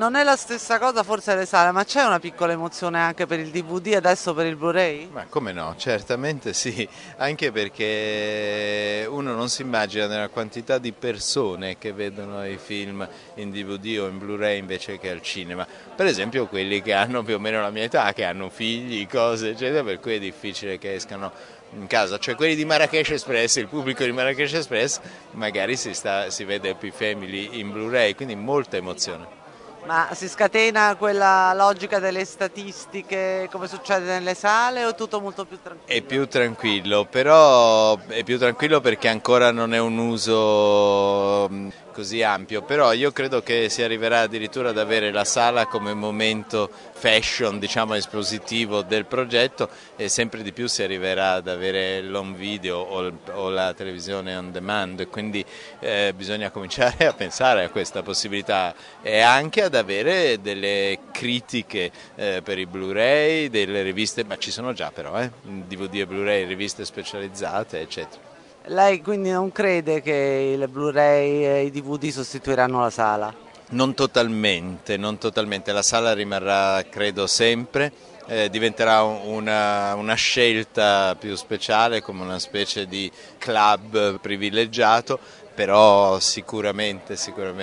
non è la stessa cosa forse alle sale, ma c'è una piccola emozione anche per il DVD e adesso per il Blu-ray? Ma come no, certamente sì, anche perché uno non si immagina nella quantità di persone che vedono i film in DVD o in Blu-ray invece che al cinema. Per esempio quelli che hanno più o meno la mia età, che hanno figli, cose eccetera, per cui è difficile che escano in casa. Cioè quelli di Marrakesh Express, il pubblico di Marrakesh Express, magari si vede Happy Family in Blu-ray, quindi molta emozione. Ma si scatena quella logica delle statistiche come succede nelle sale o è tutto molto più tranquillo? È più tranquillo, però è più tranquillo perché ancora non è un uso così ampio, però io credo che si arriverà addirittura ad avere la sala come momento fashion, diciamo espositivo del progetto, e sempre di più si arriverà ad avere l'home video o la televisione on demand, quindi bisogna cominciare a pensare a questa possibilità e anche ad avere delle critiche per i Blu-ray, delle riviste, ma ci sono già però, DVD e Blu-ray, riviste specializzate eccetera. Lei quindi non crede che il Blu-ray e i DVD sostituiranno la sala? Non totalmente, la sala rimarrà credo sempre, diventerà una scelta più speciale come una specie di club privilegiato, però sicuramente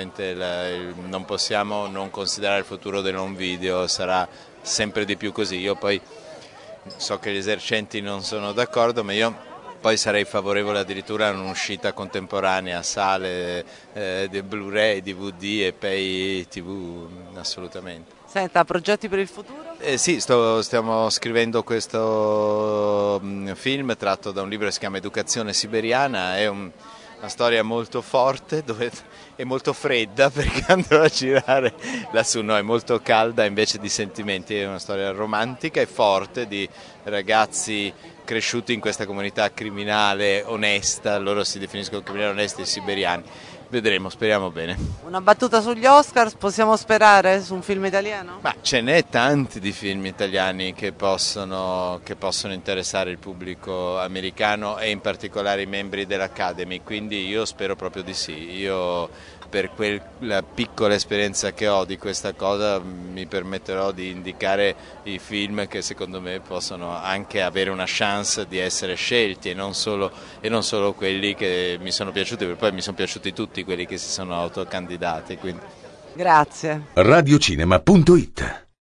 non possiamo non considerare il futuro dell'home video, sarà sempre di più così. Io poi so che gli esercenti non sono d'accordo, ma io poi sarei favorevole addirittura a un'uscita contemporanea, sale, di Blu-ray, DVD e Pay TV, assolutamente. Senta, progetti per il futuro? Sì, stiamo scrivendo questo film tratto da un libro che si chiama Educazione siberiana, è una storia molto forte è molto fredda perché andrò a girare lassù, no, è molto calda invece di sentimenti, è una storia romantica e forte di ragazzi cresciuti in questa comunità criminale onesta, loro si definiscono criminali onesti siberiani. Vedremo, speriamo bene. Una battuta sugli Oscars, possiamo sperare su un film italiano? Ma ce n'è tanti di film italiani che possono interessare il pubblico americano e in particolare i membri dell'Academy, quindi io spero proprio di sì. Io per quella piccola esperienza che ho di questa cosa mi permetterò di indicare i film che secondo me possono anche avere una chance di essere scelti e non solo quelli che mi sono piaciuti, perché poi mi sono piaciuti tutti quelli che si sono autocandidati. Quindi. Grazie. Radiocinema.it